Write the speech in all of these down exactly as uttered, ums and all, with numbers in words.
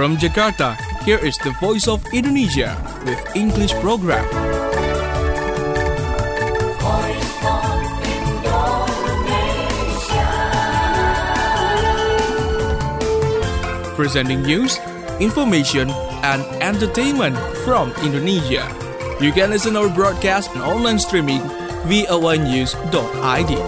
From Jakarta, here is the Voice of Indonesia with English program. Voice of Indonesia. Presenting news, information, and entertainment from Indonesia. You can listen our broadcast and online streaming v o a news dot i d.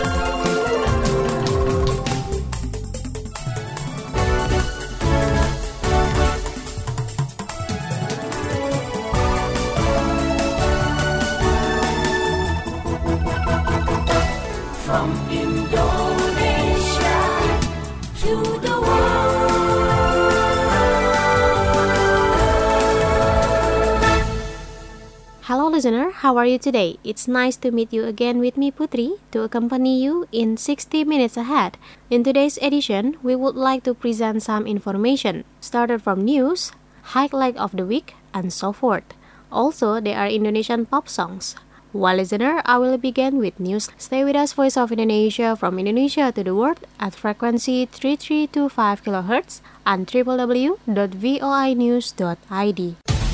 From Indonesia to the world. Hello listener, how are you today? It's nice to meet you again with me Putri to accompany you in sixty minutes ahead. In today's edition, we would like to present some information, started from news, highlight of the week, and so forth. Also, there are Indonesian pop songs. Well, listener, I will begin with news. Stay with us, Voice of Indonesia, from Indonesia to the world at frequency three three two five kilohertz and w w w dot voi news dot i d.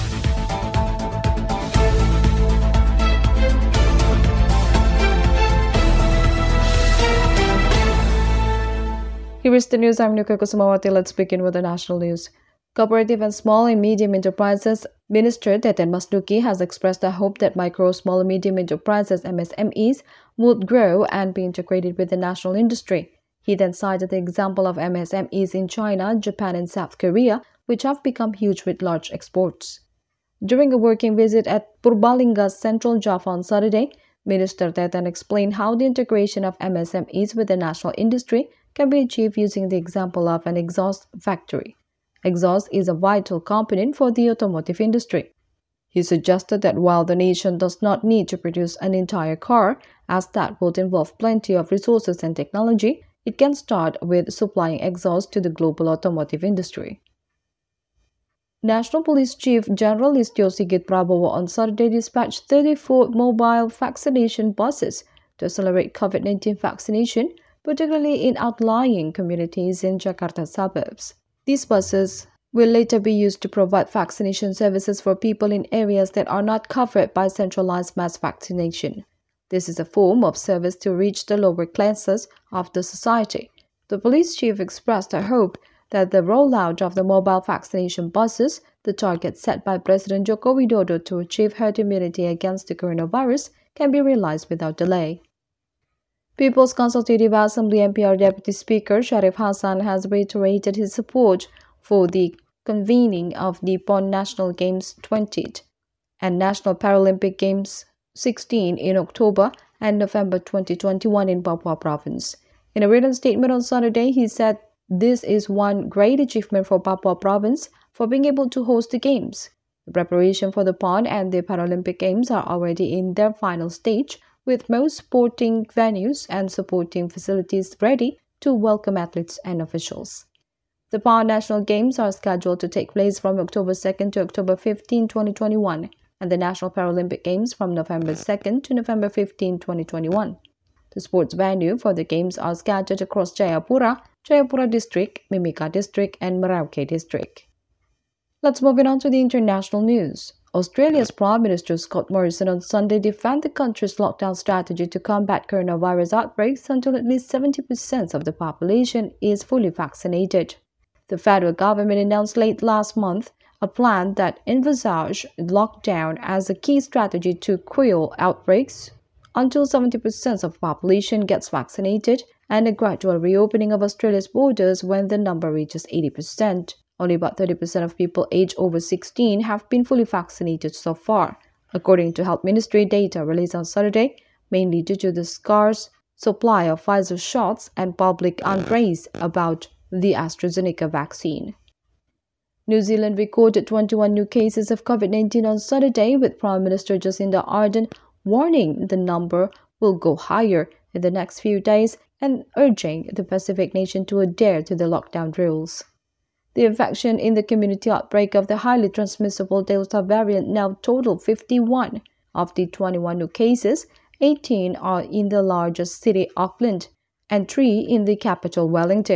Here is the news. I'm Nuka Kusumawati. Let's begin with the national news. Cooperative and Small and Medium Enterprises Minister Teten Mas Duki has expressed a hope that micro, small and medium enterprises M S M Es would grow and be integrated with the national industry. He then cited the example of M S M Es in China, Japan and South Korea, which have become huge with large exports. During a working visit at Purbalingga, Central Java on Saturday, Minister Teten explained how the integration of M S M Es with the national industry can be achieved using the example of an exhaust factory. Exhaust is a vital component for the automotive industry. He suggested that while the nation does not need to produce an entire car, as that would involve plenty of resources and technology, it can start with supplying exhaust to the global automotive industry. National Police Chief General Listio Sigit Prabowo on Saturday dispatched thirty-four mobile vaccination buses to accelerate COVID nineteen vaccination, particularly in outlying communities in Jakarta suburbs. These buses will later be used to provide vaccination services for people in areas that are not covered by centralized mass vaccination. This is a form of service to reach the lower classes of the society. The police chief expressed a hope that the rollout of the mobile vaccination buses, the target set by President Joko Widodo to achieve herd immunity against the coronavirus, can be realized without delay. People's Consultative Assembly M P R Deputy Speaker Sharif Hassan has reiterated his support for the convening of the PON National Games twentieth and National Paralympic Games sixteen in October and November twenty twenty-one in Papua Province. In a written statement on Saturday, he said this is one great achievement for Papua Province for being able to host the Games. The preparation for the PON and the Paralympic Games are already in their final stage, with most sporting venues and supporting facilities ready to welcome athletes and officials. The PON National Games are scheduled to take place from October second to October fifteenth, twenty twenty-one, and the National Paralympic Games from November second to November fifteenth, twenty twenty-one. The sports venue for the Games are scattered across Jayapura, Jayapura District, Mimika District, and Merauke District. Let's move on to the international news. Australia's Prime Minister Scott Morrison on Sunday defended the country's lockdown strategy to combat coronavirus outbreaks until at least seventy percent of the population is fully vaccinated. The federal government announced late last month a plan that envisaged lockdown as a key strategy to quell outbreaks until seventy percent of the population gets vaccinated and a gradual reopening of Australia's borders when the number reaches eighty percent. Only about thirty percent of people aged over sixteen have been fully vaccinated so far, according to Health Ministry data released on Saturday, mainly due to the scarce supply of Pfizer shots and public unrest about the AstraZeneca vaccine. New Zealand recorded twenty-one new cases of COVID nineteen on Saturday, with Prime Minister Jacinda Ardern warning the number will go higher in the next few days and urging the Pacific nation to adhere to the lockdown rules. The infection in the community outbreak of the highly transmissible Delta variant now total fifty-one. Of the twenty-one new cases, eighteen are in the largest city, Auckland, and three in the capital, Wellington.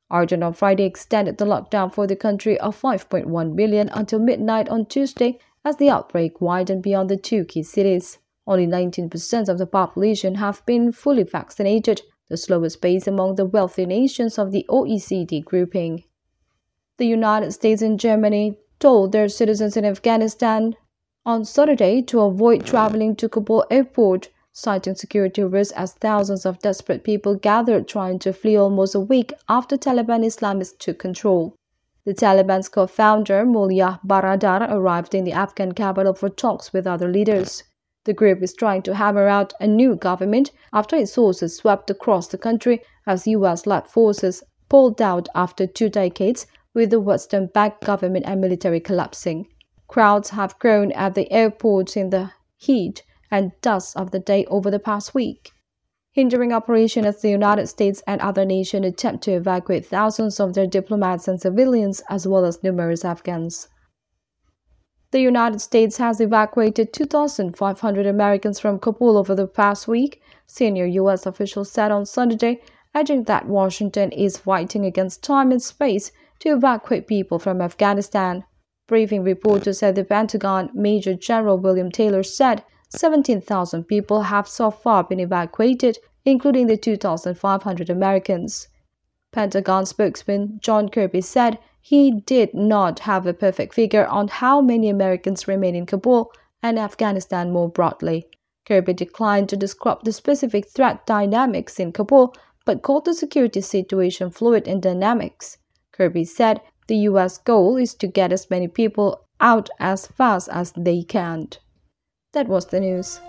Ardern on Friday extended the lockdown for the country of five point one million until midnight on Tuesday as the outbreak widened beyond the two key cities. Only nineteen percent of the population have been fully vaccinated, the slowest pace among the wealthy nations of the O E C D grouping. The United States and Germany told their citizens in Afghanistan on Saturday to avoid traveling to Kabul airport, citing security risks as thousands of desperate people gathered trying to flee almost a week after Taliban Islamists took control. The Taliban's co-founder Mullah Baradar arrived in the Afghan capital for talks with other leaders. The group is trying to hammer out a new government after its forces swept across the country as U S-led forces pulled out after two decades with the Western-backed government and military collapsing. Crowds have grown at the airports in the heat and dust of the day over the past week, hindering operations as the United States and other nations attempt to evacuate thousands of their diplomats and civilians as well as numerous Afghans. The United States has evacuated two thousand five hundred Americans from Kabul over the past week, senior U S officials said on Sunday, adding that Washington is fighting against time and space to evacuate people from Afghanistan. Briefing reporters at the Pentagon, Major General William Taylor said seventeen thousand people have so far been evacuated, including the two thousand five hundred Americans. Pentagon spokesman John Kirby said he did not have a perfect figure on how many Americans remain in Kabul and Afghanistan more broadly. Kirby declined to describe the specific threat dynamics in Kabul, but called the security situation fluid and dynamic. Kirby said the U S goal is to get as many people out as fast as they can. That was the news.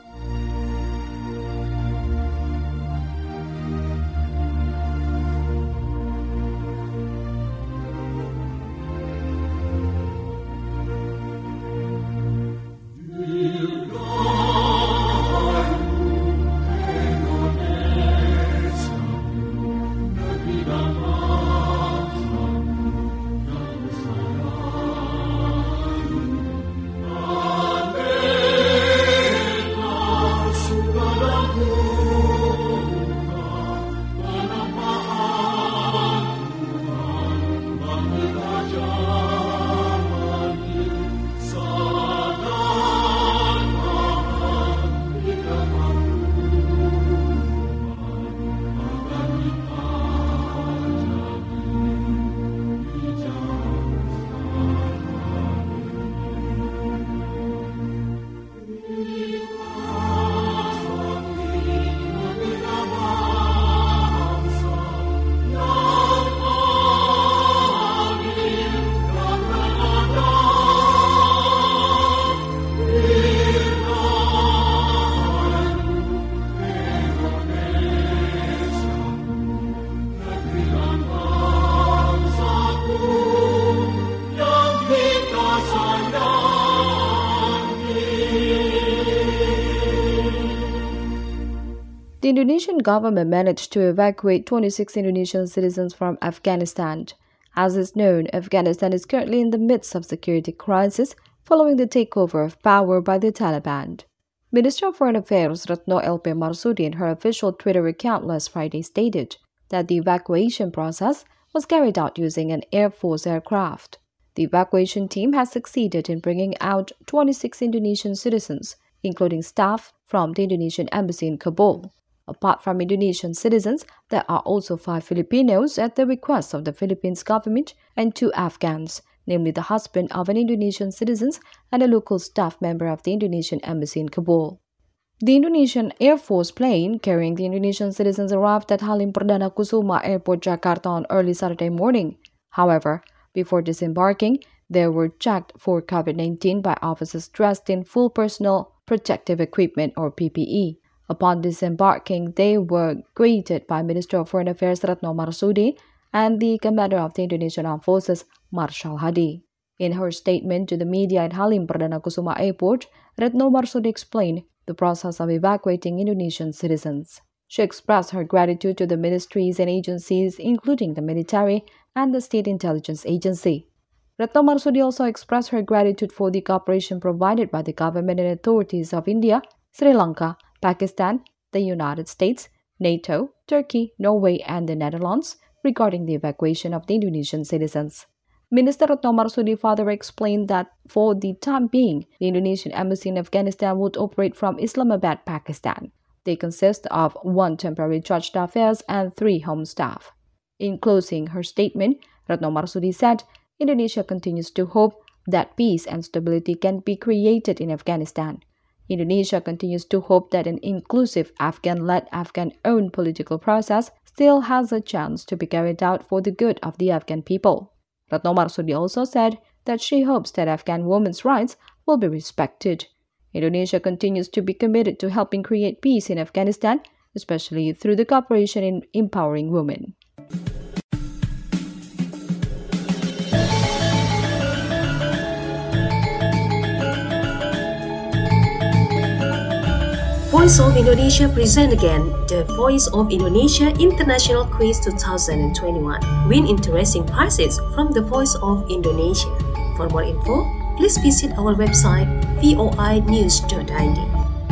The Indonesian government managed to evacuate twenty-six Indonesian citizens from Afghanistan. As is known, Afghanistan is currently in the midst of security crisis following the takeover of power by the Taliban. Minister of Foreign Affairs Retno L P Marsudi in her official Twitter account last Friday stated that the evacuation process was carried out using an Air Force aircraft. The evacuation team has succeeded in bringing out twenty-six Indonesian citizens, including staff from the Indonesian embassy in Kabul. Apart from Indonesian citizens, there are also five Filipinos at the request of the Philippines government and two Afghans, namely the husband of an Indonesian citizen and a local staff member of the Indonesian embassy in Kabul. The Indonesian Air Force plane carrying the Indonesian citizens arrived at Halim Perdana Kusuma Airport, Jakarta on early Saturday morning. However, before disembarking, they were checked for COVID nineteen by officers dressed in full personal protective equipment or P P E. Upon disembarking, they were greeted by Minister of Foreign Affairs Retno Marsudi and the Commander of the Indonesian Armed Forces, Marshal Hadi. In her statement to the media at Halim Perdana Kusuma Airport, Retno Marsudi explained the process of evacuating Indonesian citizens. She expressed her gratitude to the ministries and agencies, including the military and the State Intelligence Agency. Retno Marsudi also expressed her gratitude for the cooperation provided by the government and authorities of India, Sri Lanka, Pakistan, the United States, NATO, Turkey, Norway, and the Netherlands regarding the evacuation of the Indonesian citizens. Minister Retno Marsudi further explained that for the time being, the Indonesian embassy in Afghanistan would operate from Islamabad, Pakistan. They consist of one temporary charge d'affaires and three home staff. In closing her statement, Retno Marsudi said, Indonesia continues to hope that peace and stability can be created in Afghanistan. Indonesia continues to hope that an inclusive Afghan-led, Afghan-owned political process still has a chance to be carried out for the good of the Afghan people. Retno Marsudi also said that she hopes that Afghan women's rights will be respected. Indonesia continues to be committed to helping create peace in Afghanistan, especially through the cooperation in empowering women. Voice of Indonesia present again the Voice of Indonesia International Quiz twenty twenty-one. Win interesting prizes from the Voice of Indonesia. For more info, please visit our website v o i news dot i d.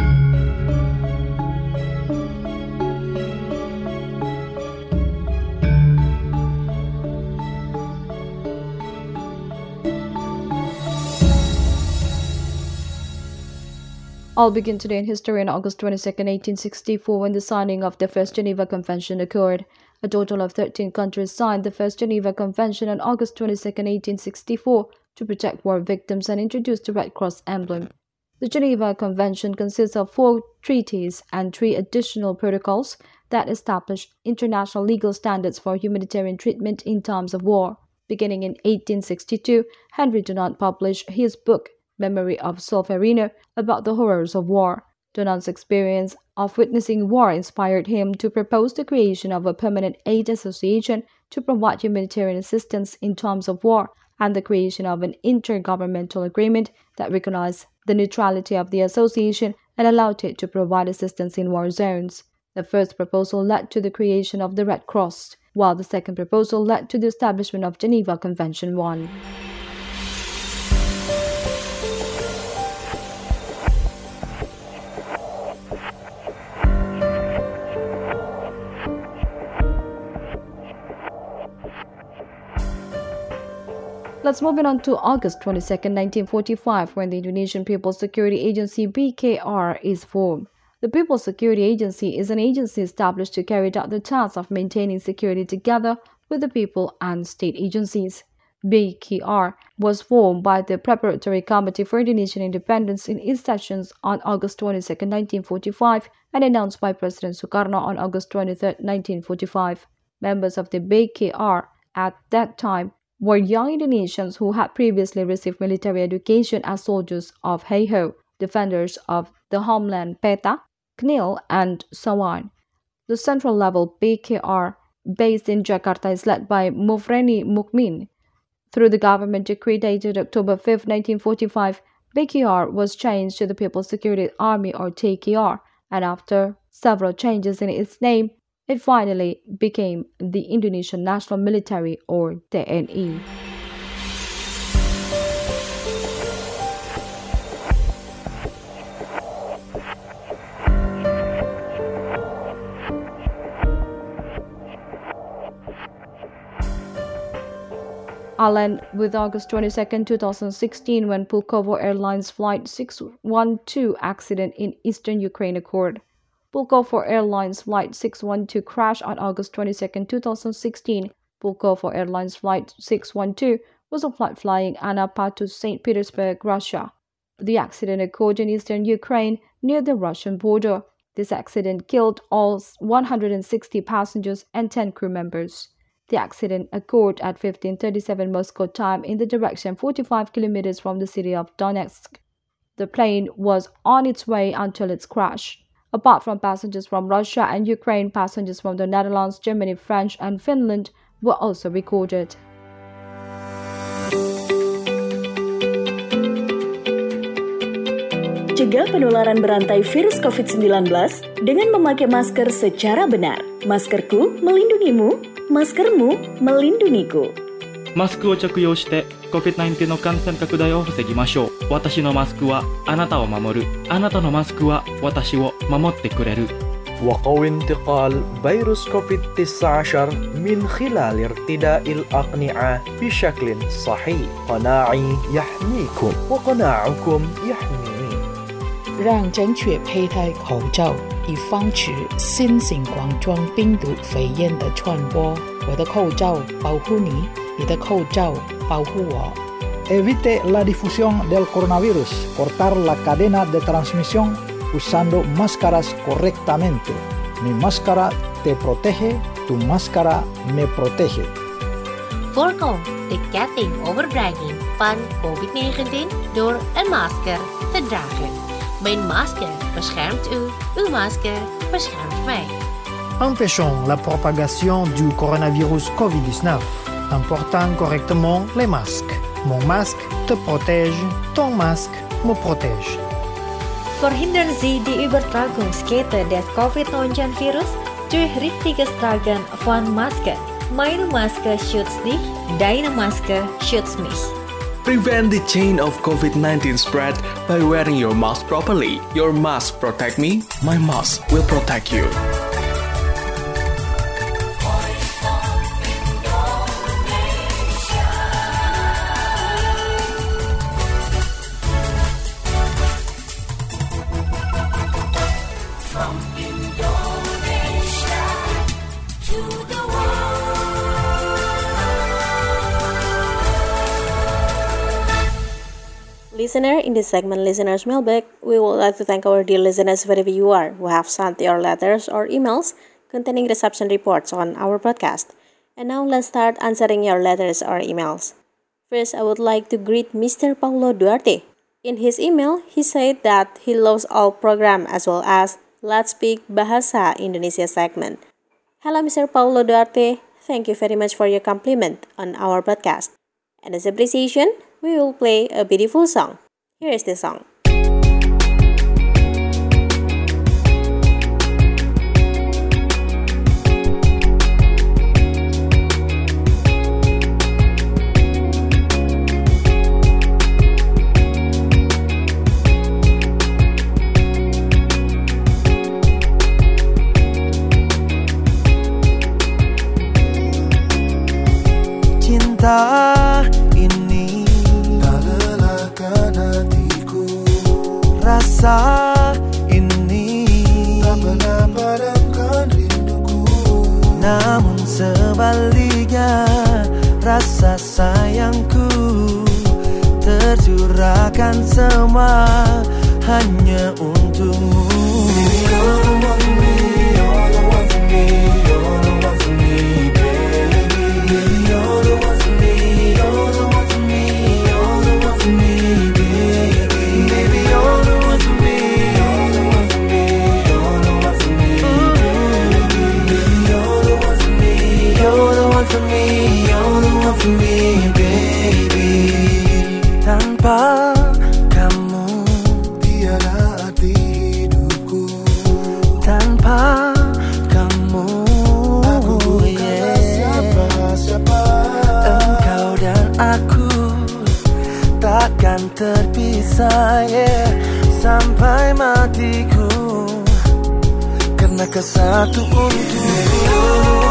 I'll begin today in history on August twenty-second, eighteen sixty-four, when the signing of the First Geneva Convention occurred. A total of thirteen countries signed the First Geneva Convention on August twenty-second, eighteen sixty-four, to protect war victims and introduce the Red Cross emblem. The Geneva Convention consists of four treaties and three additional protocols that establish international legal standards for humanitarian treatment in times of war. Beginning in eighteen sixty-two, Henry Dunant published his book, Memory of Solferino, about the horrors of war. Dunant's experience of witnessing war inspired him to propose the creation of a permanent aid association to provide humanitarian assistance in times of war, and the creation of an intergovernmental agreement that recognized the neutrality of the association and allowed it to provide assistance in war zones. The first proposal led to the creation of the Red Cross, while the second proposal led to the establishment of Geneva Convention one. Let's move on to August twenty-second, nineteen forty-five, when the Indonesian People's Security Agency B K R is formed. The People's Security Agency is an agency established to carry out the task of maintaining security together with the people and state agencies. B K R was formed by the Preparatory Committee for Indonesian Independence in its sessions on August twenty-second, nineteen forty-five, and announced by President Sukarno on August twenty-third, nineteen forty-five. Members of the B K R at that time were young Indonesians who had previously received military education as soldiers of Heiho, defenders of the homeland Peta, C N I L, and so on. The central level B K R, based in Jakarta, is led by Mufreni Mukmin. Through the government decree dated October fifth, nineteen forty-five, B K R was changed to the People's Security Army or T K R, and after several changes in its name, it finally became the Indonesian National Military or T N I. I'll end with August twenty-second, twenty sixteen, when Pulkovo Airlines Flight six one two accident in eastern Ukraine occurred. Pulkovo Airlines Flight six one two crashed on August twenty-second, twenty sixteen. Pulkovo Airlines Flight six one two was a flight flying Anapa to Saint Petersburg, Russia. The accident occurred in eastern Ukraine near the Russian border. This accident killed all one hundred sixty passengers and ten crew members. The accident occurred at fifteen thirty-seven Moscow time in the direction forty-five kilometers from the city of Donetsk. The plane was on its way until its crash. Apart from passengers from Russia and Ukraine, passengers from the Netherlands, Germany, French, and Finland were also recorded. Cegah penularan berantai virus covid sembilan belas dengan memakai masker secara benar. Maskerku melindungimu, maskermu melindungiku. マスクを着用して コビッドナインティーン の感染拡大を防ぎましょう。私のマスクはあなたを守る。あなたのマスクは私を守ってくれる。 وقوي انتقال فيروس كوفيد تسعة عشر من خلال ارتداء الأقنعة بشكل صحيح. قناعي يحميكم وقناعكم يحميني. 让正确佩戴口罩，以防止新型冠状病毒肺炎的传播。我的口罩保护你，你的口罩保护我。 Evite la difusión del coronavirus. Cortar la cadena de transmisión usando máscaras correctamente. Mi máscara te protege, tu máscara me protege. Voorkom de ketting overbrenging van covid negentien door een masker te dragen. Mijn masker beschermt u, uw masker beschermt mij. Empêchons la propagation du coronavirus covid dix-neuf en portant correctement les masques. Mon masque te protège, ton masque me protège. Verhinderen Sie die Übertragungskette des covid neunzehn virus durch richtiges Tragen von Maske. Meine Maske schützt dich, deine Maske schützt mich. Prevent the chain of covid nineteen spread by wearing your mask properly. Your mask protect me, my mask will protect you. Listener, in this segment, Listener's Mailbag, we would like to thank our dear listeners wherever you are who have sent your letters or emails containing reception reports on our broadcast. And now let's start answering your letters or emails. First, I would like to greet Mister Paulo Duarte. In his email, he said that he loves all program as well as Let's Speak Bahasa Indonesia segment. Hello, Mister Paulo Duarte. Thank you very much for your compliment on our broadcast. And as appreciation, we will play a beautiful song. Here is the song. Cinta ini tak lelahkan hatiku. Rasa ini tak pernah padamkan rinduku. Namun sebaliknya rasa sayangku tercurahkan semua hanya untukmu. Baby, you're the one for me, you're the one for me, you're the one for me, baby. Baby, you're the one for me, you're the one for me, you're the one for me, baby. Baby, you're the one for me, you're the one for me, you're the one for me, baby. Baby, you're the one for me, you're the one for me, you're the one for me, baby. Tanpa kamu tiada arti hidupku. Tanpa kamu aku bukanlah siapa-siapa. Engkau dan aku takkan terpisah, yeah, sampai matiku, karena kesatu untukmu.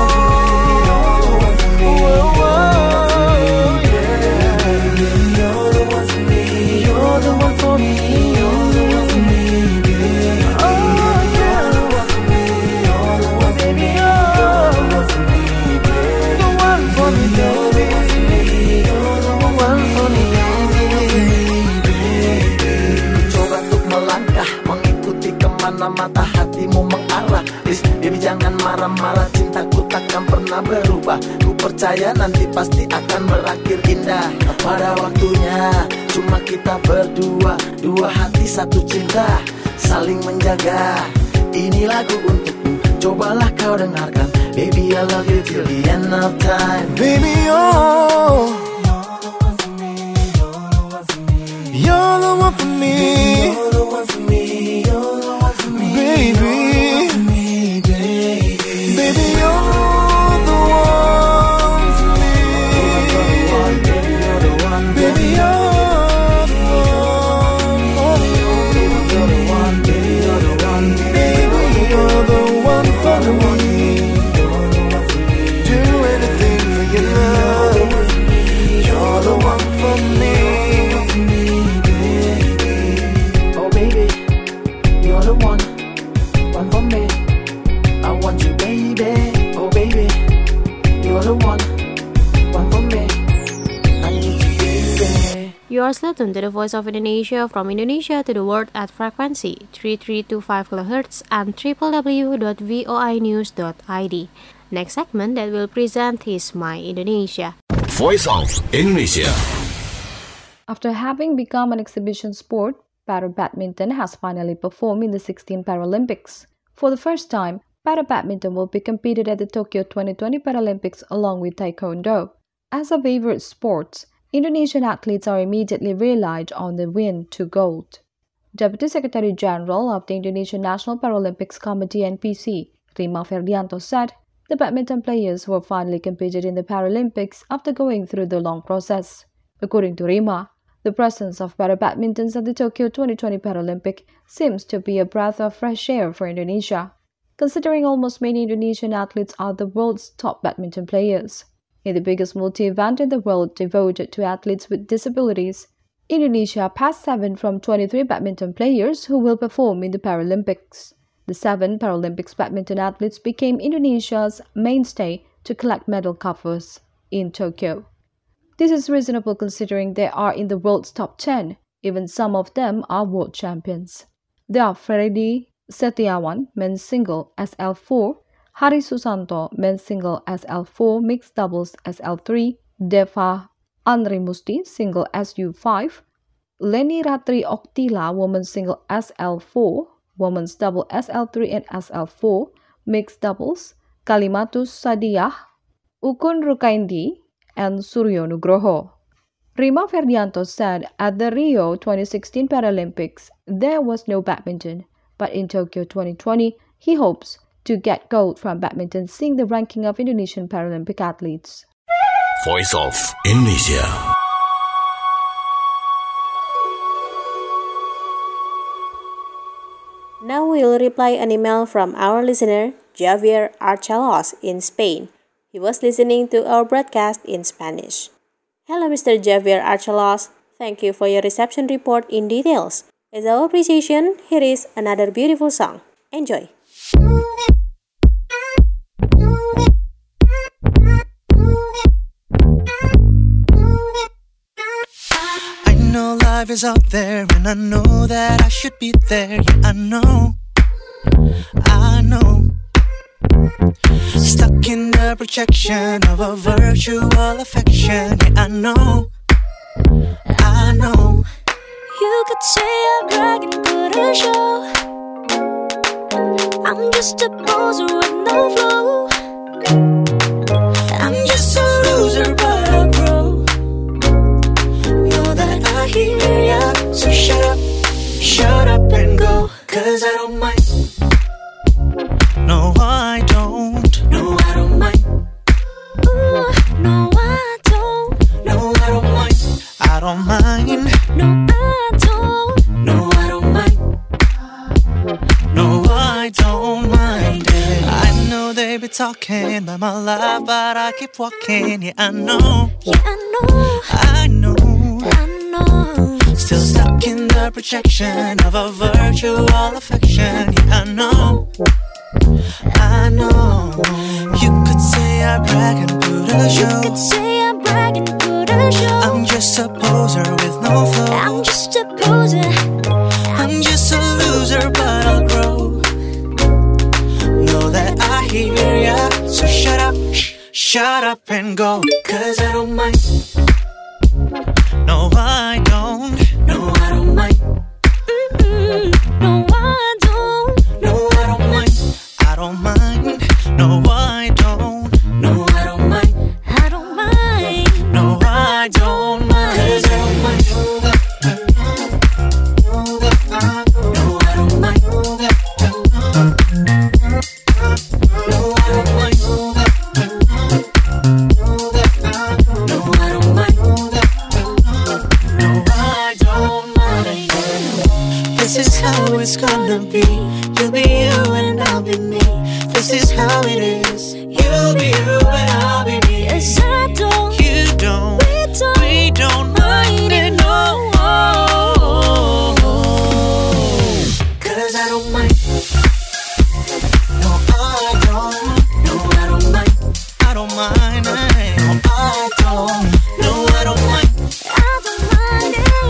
You're the one for me, you're the one for me, you're the one for me, baby. Oh, you're the one for me, you're the one for me, you're the one for me, baby. The one for me, baby. You're the one for me, baby. Coba untuk melangkah, mengikuti kemana mata hatimu mengarah. Please, baby, jangan marah-marah, cintaku takkan pernah berubah. Ku percaya nanti pasti akan berakhir indah. Pada waktunya, cuma kita berdua, dua hati satu cinta, saling menjaga. Ini lagu untukmu, cobalah kau dengarkan. Baby, I love you till the end of time. Baby, oh, you're the one for me, you're the one for me, you're the one for me, baby. Baby, you're the one for me. Baby, you're the one. Baby, you're the one. Baby, you're the one. are still tuned to the Voice of Indonesia from Indonesia to the world at frequency three three two five kilohertz and w w w dot voi news dot i d. Next segment that will present is My Indonesia. Voice of Indonesia. After having become an exhibition sport, para-badminton has finally performed in the sixteenth Paralympics. For the first time, para-badminton will be competed at the Tokyo twenty twenty Paralympics along with taekwondo. As a favorite sport, Indonesian athletes are immediately relied on the win to gold. Deputy Secretary General of the Indonesian National Paralympics Committee N P C, Rima Ferdianto, said the badminton players were finally competed in the Paralympics after going through the long process. According to Rima, the presence of para-badmintons at the Tokyo twenty twenty Paralympic seems to be a breath of fresh air for Indonesia, considering almost many Indonesian athletes are the world's top badminton players. In the biggest multi-event in the world devoted to athletes with disabilities, Indonesia passed seven from twenty-three badminton players who will perform in the Paralympics. The seven Paralympics badminton athletes became Indonesia's mainstay to collect medal covers in Tokyo. This is reasonable considering they are in the world's top ten. Even some of them are world champions. They are Freddy Setiawan, men's single S L four, Hari Susanto, men's single S L four, mixed doubles S L three, Deva Andrimusti, single S U five, Leni Ratri Oktila, women's single S L four, women's double S L three and S L four, mixed doubles, Kalimatus Sadiah, Ukun Rukaindi, and Suryo Nugroho. Rima Ferdianto said at the Rio twenty sixteen Paralympics, there was no badminton, but in Tokyo twenty twenty, he hopes to get gold from badminton, seeing the ranking of Indonesian Paralympic athletes. Voice of Indonesia. Now we'll reply an email from our listener, Javier Archalos in Spain. He was listening to our broadcast in Spanish. Hello, Mister Javier Archalos. Thank you for your reception report in details. As our appreciation, here is another beautiful song. Enjoy. I know life is out there and I know that I should be there. Yeah, I know, I know. Stuck in the projection of a virtual affection. Yeah, I know, I know. You could say I'm bragging, put a show. I'm just a poser with no flow. I'm just a loser but a pro. Know that I hear ya, so shut up, shut up and go. Cause I don't mind. No, I don't. No, I don't mind. Ooh, no, I don't. No, I don't mind. I don't mind. No, I don't. No, I don't mind. No, I don't mind it. I know they be talking about my life, but I keep walking. Yeah, I know. Yeah, I know. I know. I know. Still stuck in the projection of a virtual affection. Yeah, I know. I know. You could say I brag and put a show. You could say I brag and put a show. I'm just a poser with no flow. I'm just a poser. I'm just a loser, but I'll grow. Know that I hear ya, so shut up, sh- shut up and go. Cause I don't mind. No, I don't. No, I don't mind. Mm-mm. No, I don't. No, I don't mind. I don't mind. No, I don't. No, I don't mind. I don't mind. No, I don't mind. Cause I don't mind. No, I don't mind. No, I don't mind. No, I don't mind. No, I don't mind. This is how it's gonna be. You'll be you and I'll be me. This is how it is. You'll be you and I'll be me. Yes, I don't. You don't. We don't. We don't mind it, no. Cause I don't mind. No, I don't. No, I don't mind. I don't mind. No, I don't. No, I don't mind. I don't mind it.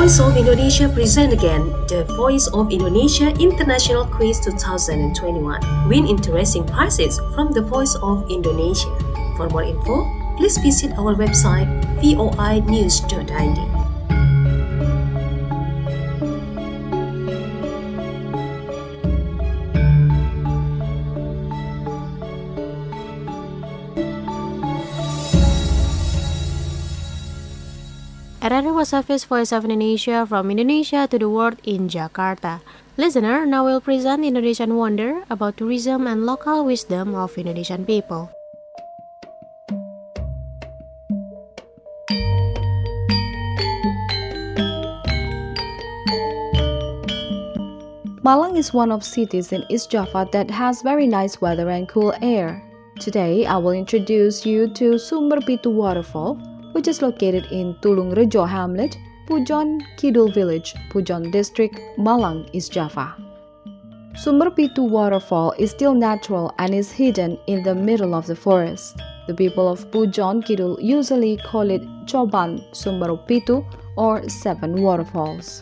Voice of Indonesia present again the Voice of Indonesia International Quiz twenty twenty-one. Win interesting prizes from the Voice of Indonesia. For more info, please visit our website v o i news dot i d. Arara Wasafis Voice of Indonesia from Indonesia to the world in Jakarta. Listener, now we'll present Indonesian wonder about tourism and local wisdom of Indonesian people. Malang is one of cities in East Java that has very nice weather and cool air. Today, I will introduce you to Sumber Pitu Waterfall, which is located in Tulung Rejo Hamlet, Pujon Kidul Village, Pujon District, Malang, East Java. Sumber Pitu Waterfall is still natural and is hidden in the middle of the forest. The people of Pujon Kidul usually call it Coban Sumber Pitu or Seven Waterfalls.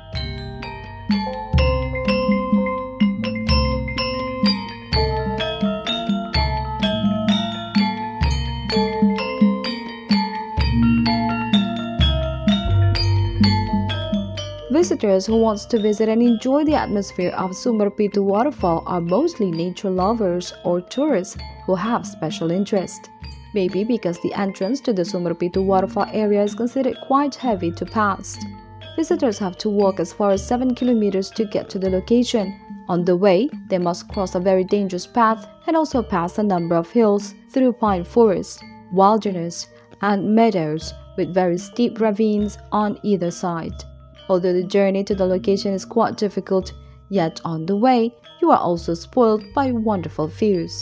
Visitors who want to visit and enjoy the atmosphere of Sumber Pitu Waterfall are mostly nature lovers or tourists who have special interest. Maybe because the entrance to the Sumber Pitu Waterfall area is considered quite heavy to pass. Visitors have to walk as far as seven kilometers to get to the location. On the way, they must cross a very dangerous path and also pass a number of hills through pine forests, wilderness, and meadows with very steep ravines on either side. Although the journey to the location is quite difficult, yet on the way, you are also spoiled by wonderful views.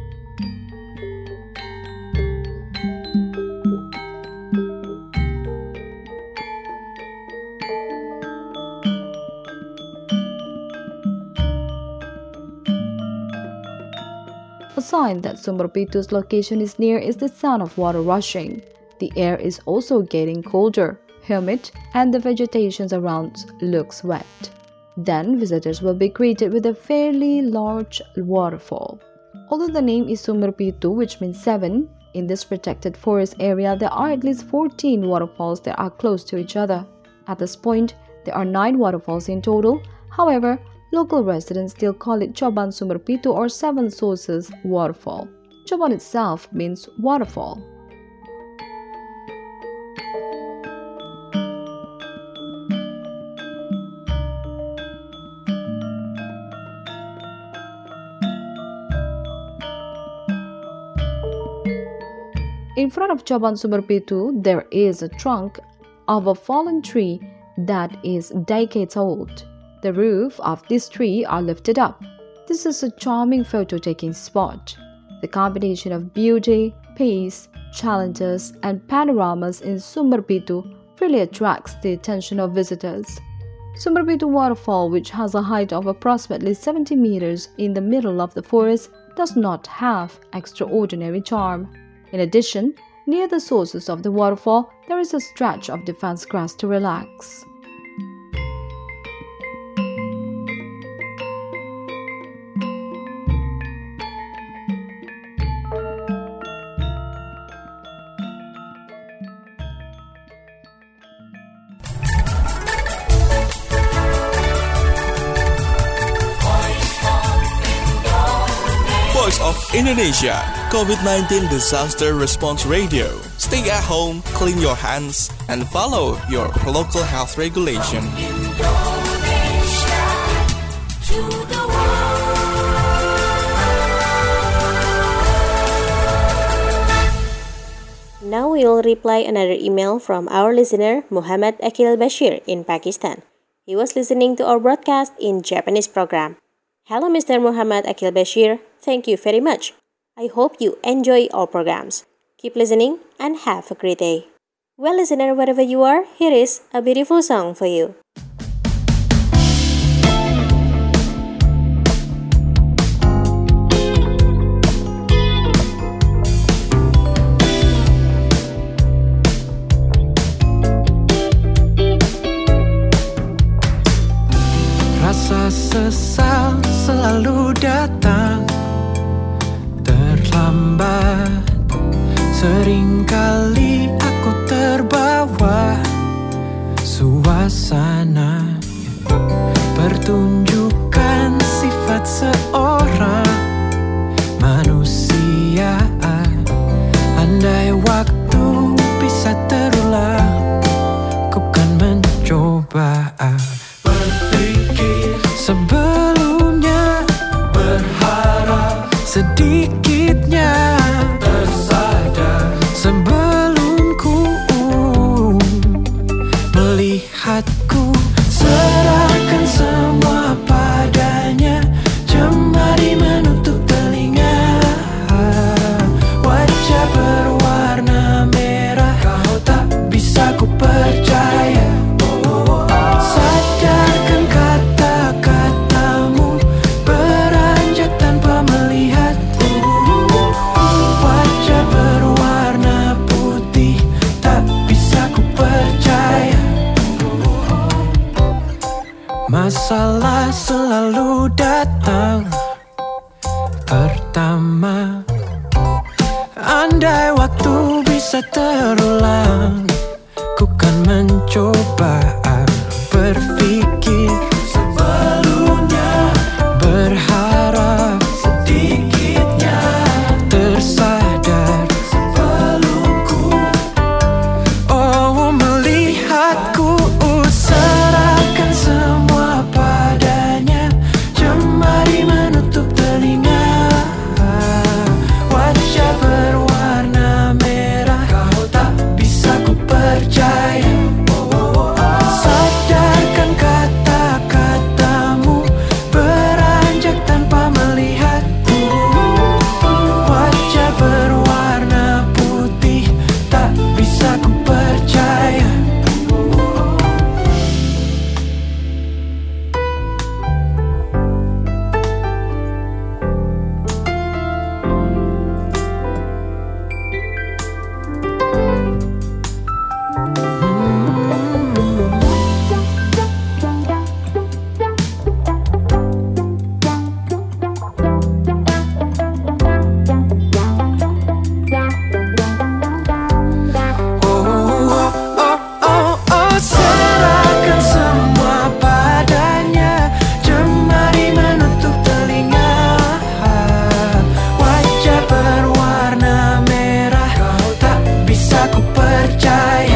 A sign that Sumber Pitu's location is near is the sound of water rushing. The air is also getting colder, humid, and the vegetation around looks wet. Then visitors will be greeted with a fairly large waterfall. Although the name is Sumber Pitu, which means seven, in this protected forest area there are at least fourteen waterfalls that are close to each other. At this point, there are nine waterfalls in total. However, local residents still call it Coban Sumber Pitu or Seven Sources Waterfall. Coban itself means waterfall. In front of Coban Sumber Pitu, there is a trunk of a fallen tree that is decades old. The roof of this tree are lifted up. This is a charming photo-taking spot. The combination of beauty, peace, challenges, and panoramas in Sumber Pitu really attracts the attention of visitors. Sumber Pitu Waterfall, which has a height of approximately seventy meters in the middle of the forest, does not have extraordinary charm. In addition, near the sources of the waterfall, there is a stretch of defense grass to relax. Voice of Indonesia, COVID nineteen Disaster Response Radio. Stay at home, clean your hands, and follow your local health regulation. Now we'll reply another email from our listener Muhammad Akil Bashir in Pakistan. He was listening to our broadcast in Japanese program. Hello Mister Muhammad Akil Bashir, thank you very much. I hope you enjoy our programs. Keep listening and have a great day. Well listener, wherever you are, here is a beautiful song for you. sesal selalu datang terlambat. Seringkali aku terbawa suasana pertunjukan sifat seorang manusia. Andai waktu bisa terulang, ku kan mencoba berpikir sebelumnya, berharap sedikitnya tersadar sebelum ku melihatku. Serahkan semua padanya, jemari menutup telinga. Wajah berwarna merah, kau tak bisa ku percaya. Sadarkan kata-katamu beranjak tanpa melihat. Wajah berwarna putih, tak bisa ku percaya. Masalah selalu datang pertama. Andai waktu bisa terulang, ku kan mencoba berpikir sebelumnya, berharap sedikitnya tersadar sebelum ku oh melihatku. Serahkan semua padanya, jemari menutup telinga. Wajah berwarna merah, kau tak bisa ku percaya. Sadarkan kata-katamu beranjak tanpa melihat. Wajah berwarna putih, tak bisa ku percaya. Serahkan semua padanya, jemari menutup telinga. Wajah berwarna merah, kau tak bisa ku percaya.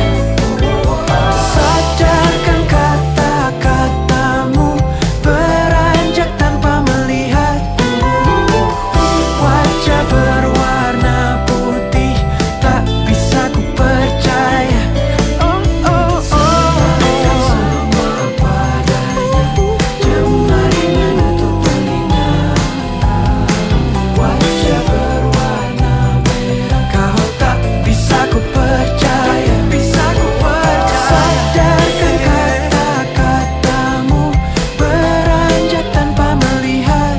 Sadarkan kata-katamu beranjak tanpa melihat. Wajah berwarna putih, tak bisa ku percaya. Oh, oh, oh. Jemari menutup telinga. Wajah berwarna merah, kau tak bisa ku percaya. Bisa ku percaya. Sadarkan kata-katamu beranjak tanpa melihat.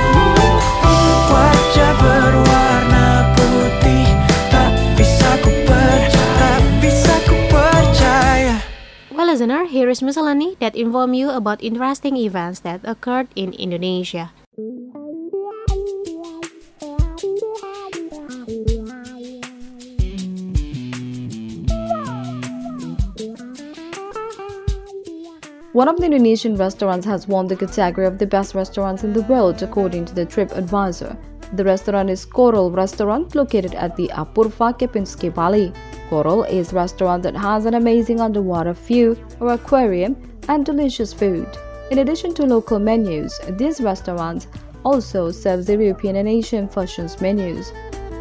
Wajah berwarna putih, tak bisa ku percaya. Tak bisa ku percaya. Well, listener, here is miscellany that inform you about interesting events that occurred in Indonesia. One of the Indonesian restaurants has won the category of the best restaurants in the world according to the TripAdvisor. The restaurant is Coral Restaurant, located at the Apurva Kepinski, Bali. Coral is a restaurant that has an amazing underwater view, or aquarium, and delicious food. In addition to local menus, this restaurant also serves European and Asian fusions menus.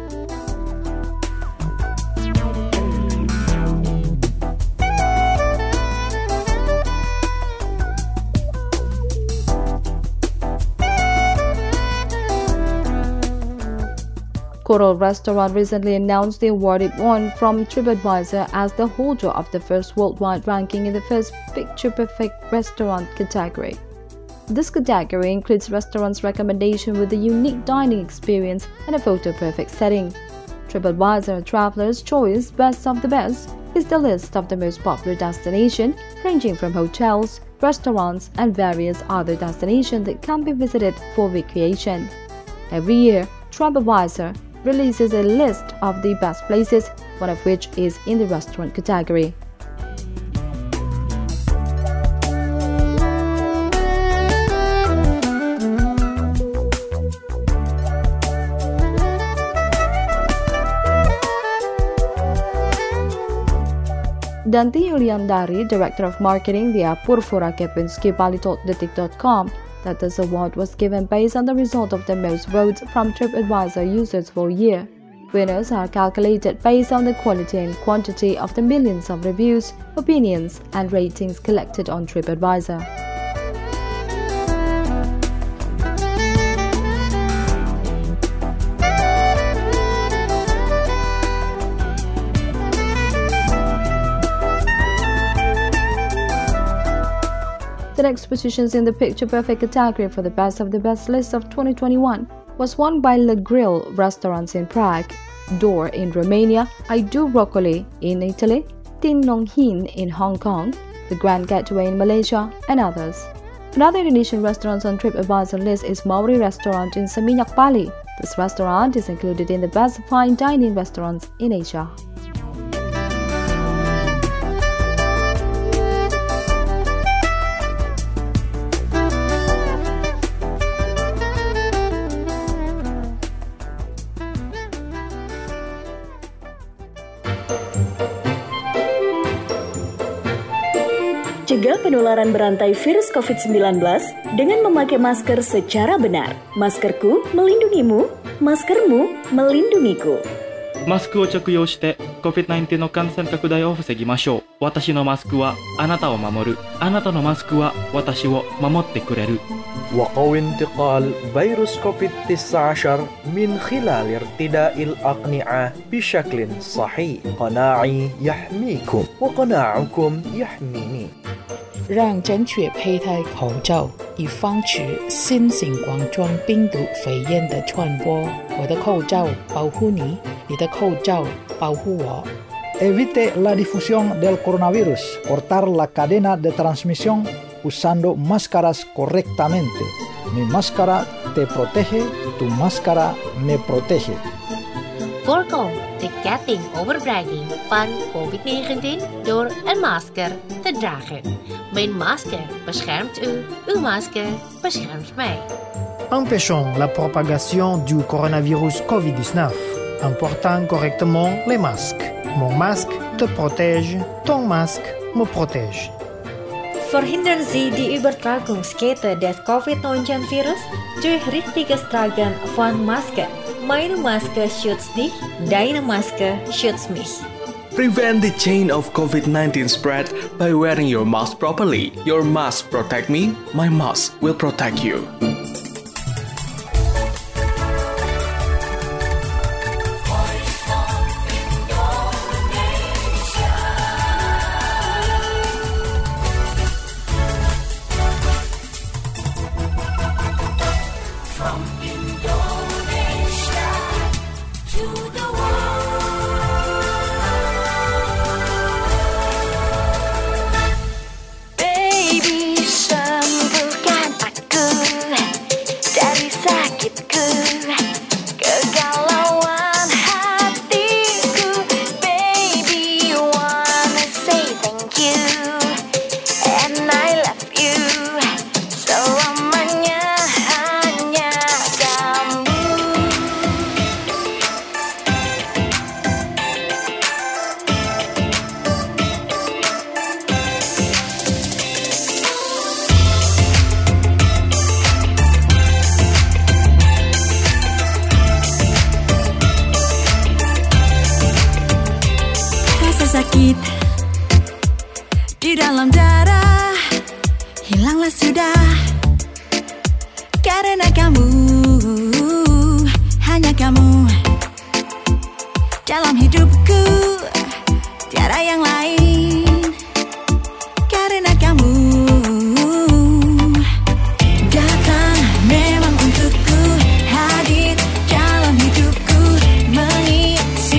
Coral Restaurant recently announced the award it won from TripAdvisor as the holder of the first worldwide ranking in the first Picture Perfect Restaurant category. This category includes restaurants' recommendation with a unique dining experience and a photo-perfect setting. TripAdvisor Traveler's Choice Best of the Best is the list of the most popular destinations, ranging from hotels, restaurants, and various other destinations that can be visited for recreation. Every year, TripAdvisor releases a list of the best places, one of which is in the restaurant category. Danti Yuliandari, Director of Marketing, Dia Purfura Kepinski Bali, told Detik dot com that this award was given based on the result of the most votes from TripAdvisor users for a year. Winners are calculated based on the quality and quantity of the millions of reviews, opinions, and ratings collected on TripAdvisor. The next positions in the Picture Perfect category for the Best of the Best list of twenty twenty-one was won by Le Grill Restaurants in Prague, Door in Romania, I Do Broccoli in Italy, Tin Nong Hin in Hong Kong, The Grand Gateway in Malaysia, and others. Another Indonesian restaurant on TripAdvisor list is Mauri Restaurant in Seminyak, Bali. This restaurant is included in the Best Fine Dining Restaurants in Asia. Cegah penularan berantai virus covid sembilan belas dengan memakai masker secara benar. Maskerku melindungimu, maskermu melindungiku. マスクを着用して コビッドナインティーン の感染拡大を防ぎましょう。私のマスクはあなたを守る。あなたのマスクは私を守ってくれる。 وقوي انتقال فيروس كوفيد تسعة عشر من خلال ارتداء الأقنعة بشكل صحيح. قناعي يحميكم وقناعكم يحميني. 让正确佩戴口罩，以防止新型冠状病毒肺炎的传播。我的口罩保护你，你的口罩保护我。 Evite la difusión del coronavirus. Cortar la cadena de transmisión usando máscaras correctamente. Mi máscara te protege, tu máscara me protege. Voorkom de ketting overbragging van covid negentien door een masker te dragen. Mijn masker beschermt u, uw masker beschermt mij. Empêchons la propagation du coronavirus covid dix-neuf en portant correctement les masques. Mon masque te protège, ton masque me protège. Verhindern Sie die Übertragungskette des covid neunzehn Virus durch richtiges Tragen von Masken. Meine Maske schützt dich, deine Maske schützt mich. Prevent the chain of covid nineteen spread by wearing your mask properly. Your mask protect me, my mask will protect you. Sakit di dalam darah hilanglah sudah karena kamu, hanya kamu dalam hidupku, tiada yang lain karena kamu datang memang untukku, hadir dalam hidupku, mengisi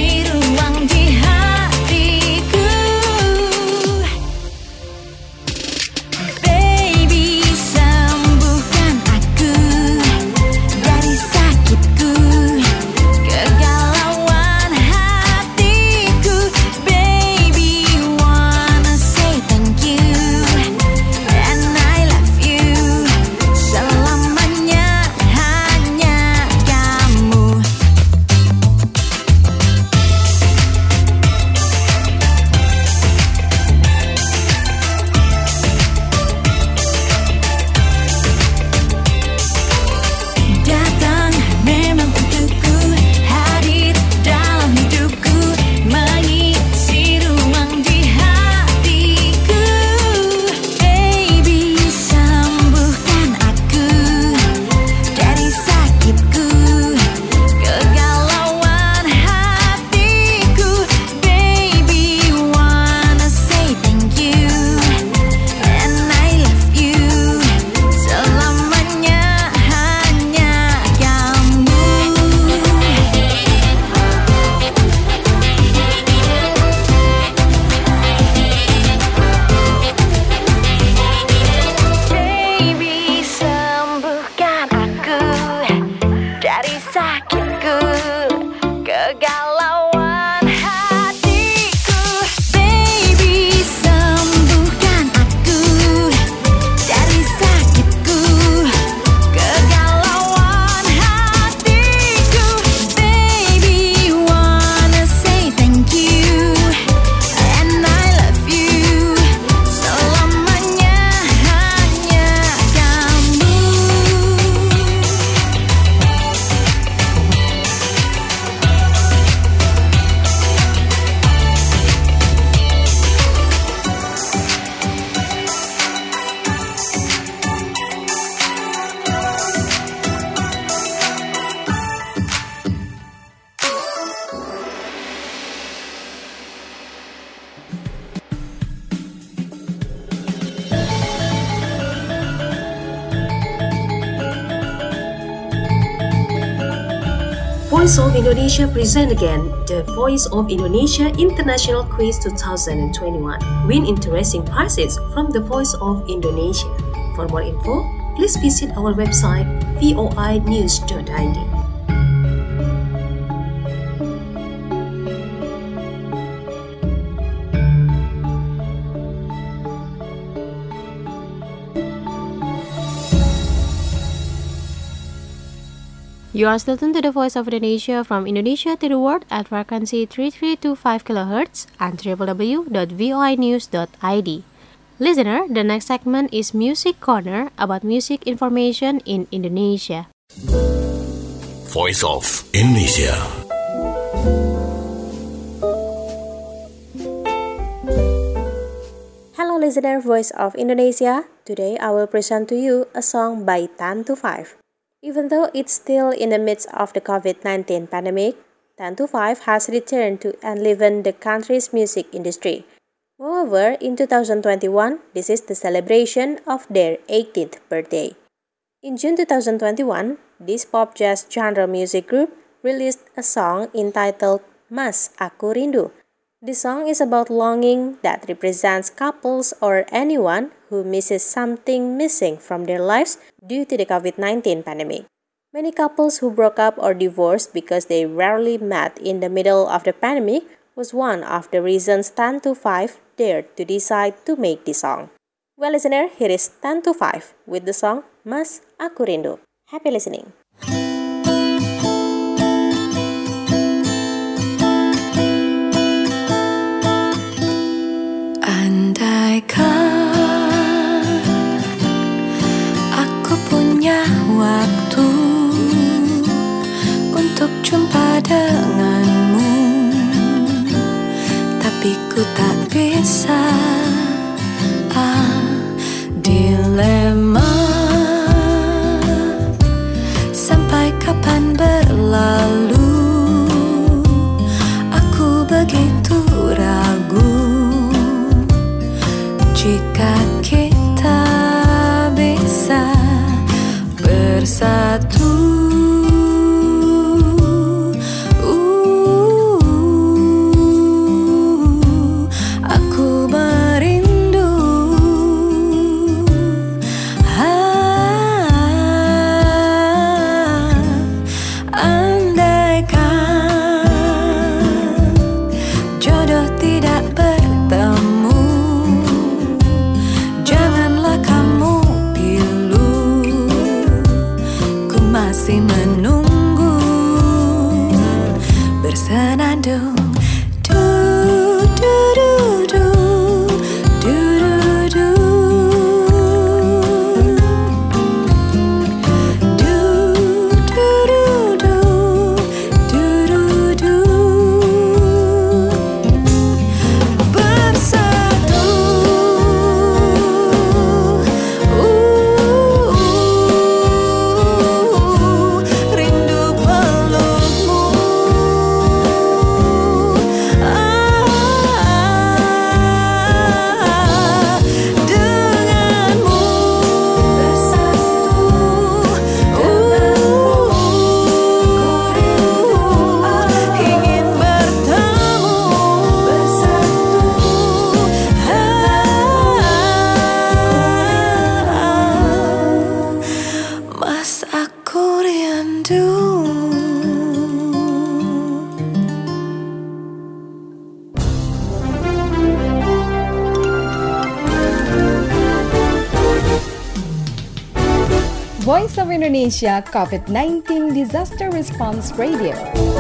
Voice of Indonesia present again the Voice of Indonesia International Quiz twenty twenty-one. Win interesting prizes from the Voice of Indonesia. For more info, please visit our website v o i news dot i d. You are still tuned to the Voice of Indonesia from Indonesia to the world at frequency three three two five kilohertz and w w w dot v o i news dot i d. Listener, the next segment is Music Corner about music information in Indonesia. Voice of Indonesia. Hello listener, Voice of Indonesia. Today I will present to you a song by ten to five. Even though it's still in the midst of the covid nineteen pandemic, ten to five has returned to enliven the country's music industry. Moreover, in two thousand twenty-one, this is the celebration of their eighteenth birthday. In June two thousand twenty-one, this pop jazz genre music group released a song entitled Mas Aku Rindu. The song is about longing that represents couples or anyone who misses something missing from their lives due to the covid nineteen pandemic. Many couples who broke up or divorced because they rarely met in the middle of the pandemic was one of the reasons ten to five dared to decide to make the song. Well listener, here is ten to five with the song Mas Aku Rindu. Happy listening. Andaikan aku punya waktu untuk jumpa denganmu, tapi ku tak bisa. Ah, dilema. Sampai kapan berlalu? Aku begitu ragu. Jika kita bisa bersatu, uh, aku merindu. Ah, andaikan jodoh tidak bertemu, masih menunggu bersenandung. Du du du du du du du du du du du du bersatu. Voice of Indonesia covid nineteen Disaster Response Radio.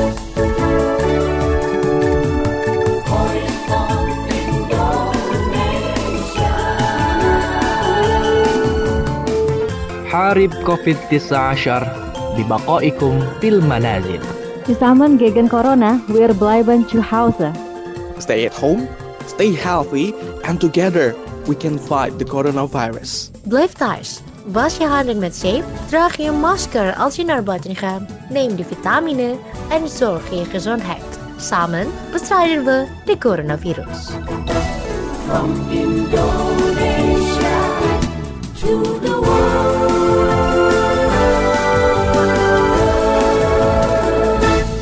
Harib covid sembilan belas bibaqaikum fil manazil. Zusammen gegen Corona, wir bleiben zu Hause. Stay at home, stay healthy, and together we can fight the coronavirus. Blijf thuis. Was je handen met zeep, draag je een masker als je naar buiten gaat, neem de vitamine en zorg voor je gezondheid. Samen bestrijden we de coronavirus. From Indonesia to the world.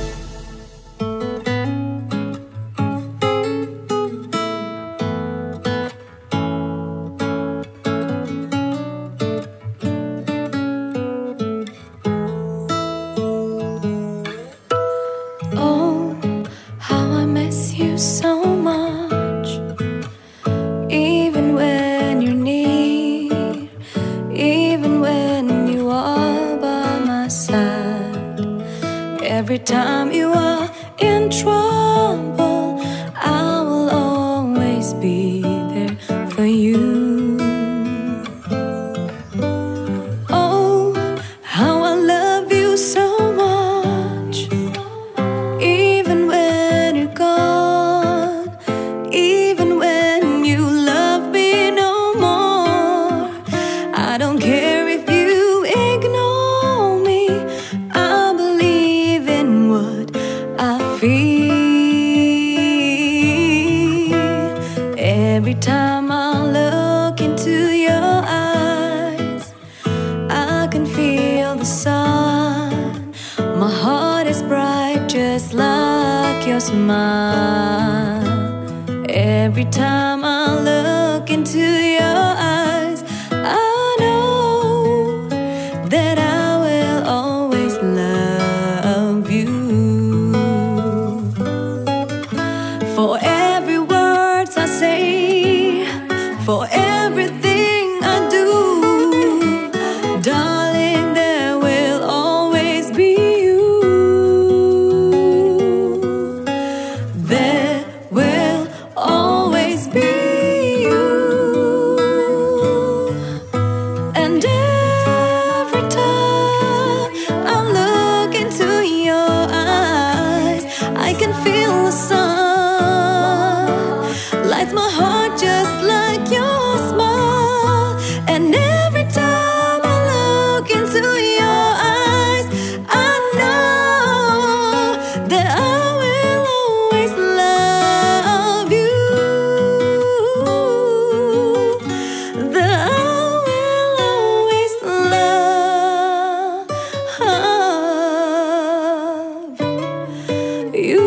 time you are in trouble, I will always be there for you. Oh, how I love you so much, even when you're gone, even when you love me no more. I don't care if you ignore me, I believe in what I feel. Every time I look into your eyes, I can feel the sun. My heart is bright just like your smile. Every time I look into your eyes, I know that I will always love you. For every words I say, for everything I do, darling, there will always be you. There will always be you. And every time I look into your eyes, I can feel the sun lights my heart just like your smile. And every time I look into your eyes, I know that I will always love you. That I will always love you.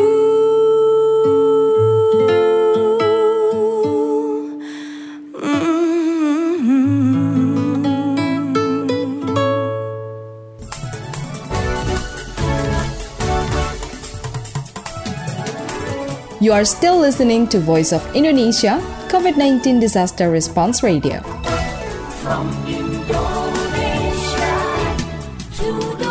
You are still listening to Voice of Indonesia, COVID nineteen Disaster Response Radio. From Indonesia to the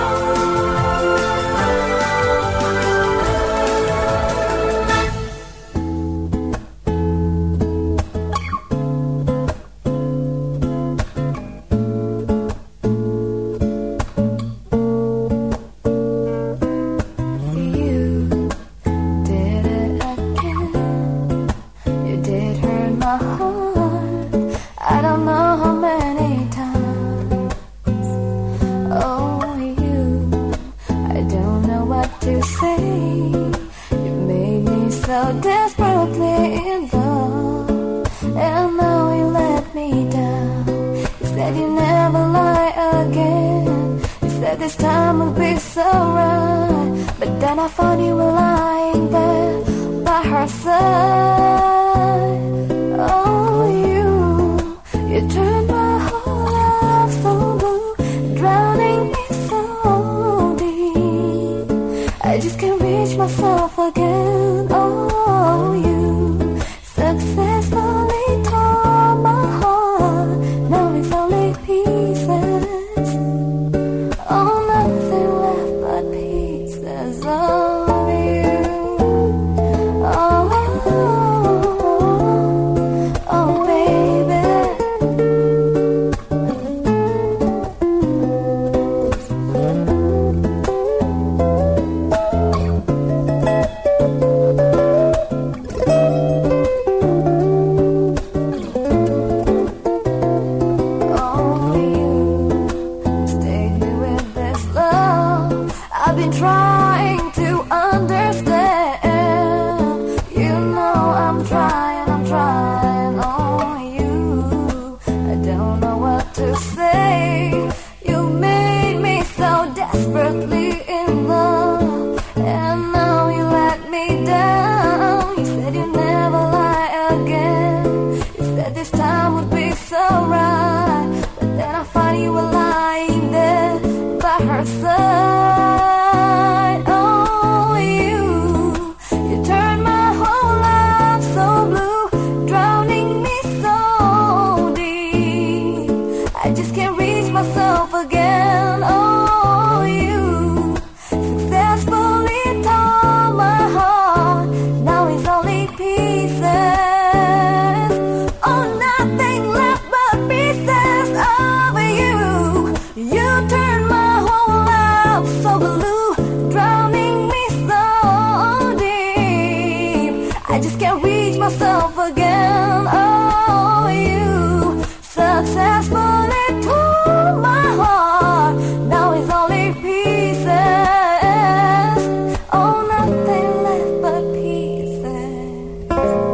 this time will be so right. But then I found you were lying there by her side. Oh, you, you turned my whole life so blue, drowning me so deep. I just can't reach myself again. Oh, you successfully tore my heart. Now it's only pieces. Oh, nothing left but pieces of you. Oh, oh, oh, baby. I've been trying to understand. You know I'm trying, I'm trying on you. I don't know what to say. You made me so desperately in love, and now you let me down. You said you'd never lie again. You said this time would be so right, but then I find you were lying there by her side. Again, oh, you successful. successfully to my heart. Now it's only pieces. Oh, nothing left but pieces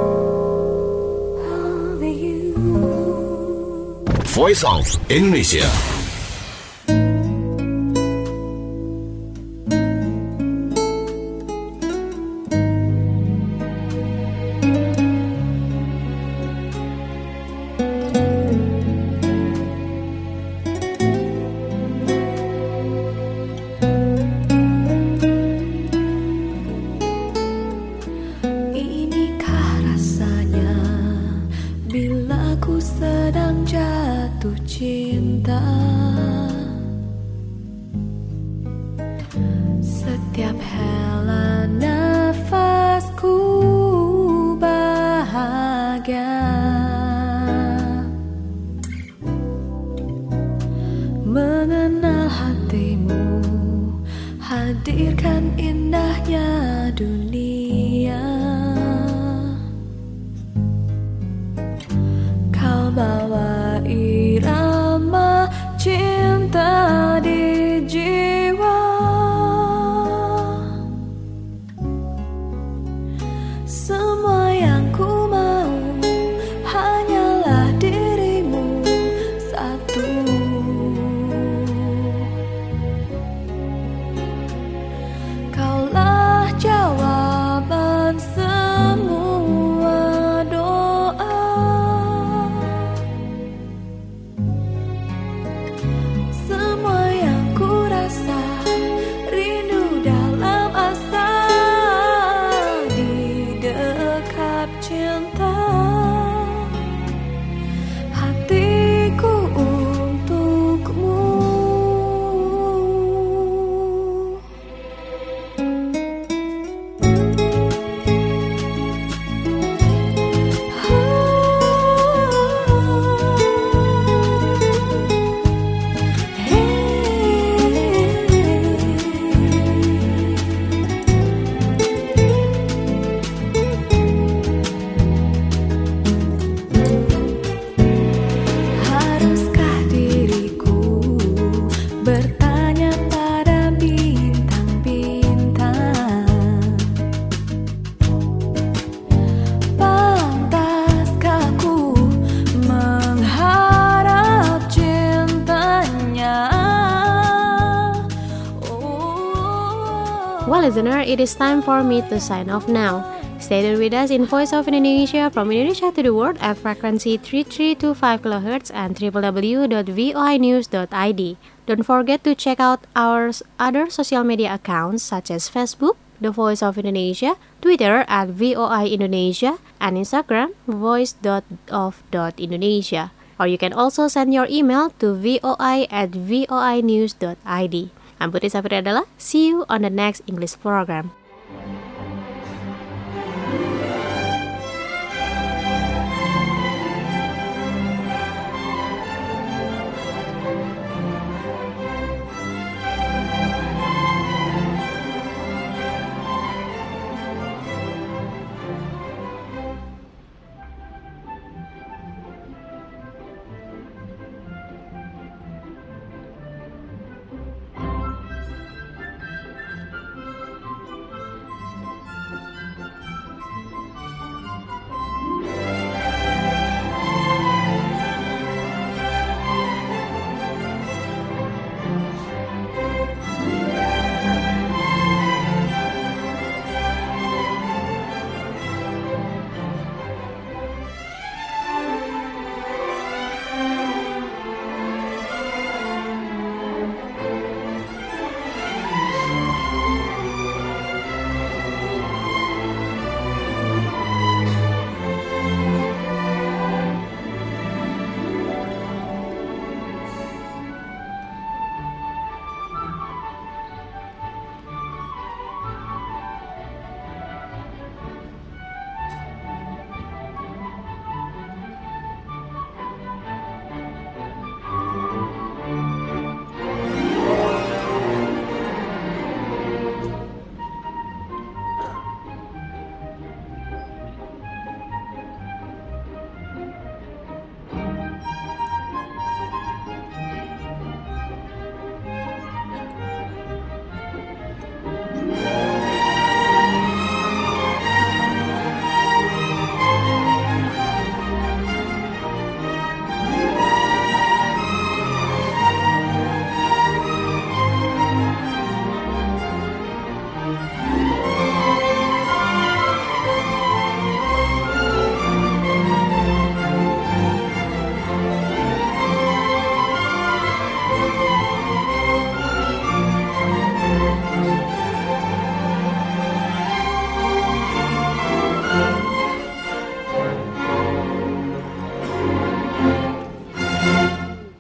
of you. Voice of Indonesia. Inikah rasanya bila ku sedang jatuh cinta? Setiap hela nafasku bahagia, mengenal hatimu, hadirkan indahnya dunia. Kau bawa irama cinta di jiwa. Semua yang ku mau hanyalah dirimu satu. Kaulah jawaban semua doa. Semua yang ku rasa rindu dalam asa di dekat cinta. Hatiku untukmu. Haruskah diriku bertanya pada bintang-bintang? Pantaskah ku mengharap cintanya? Well, listener, it is time for me to sign off now. Stay tuned with us in Voice of Indonesia from Indonesia to the world at frequency three three two five kilohertz and w w w dot voi news dot i d. Don't forget to check out our s- other social media accounts such as Facebook, The Voice of Indonesia, Twitter at V O I Indonesia, and Instagram, voice dot of dot indonesia. Or you can also send your email to voi at voi news dot i d. I'm Putri Safri Adela. See you on the next English program.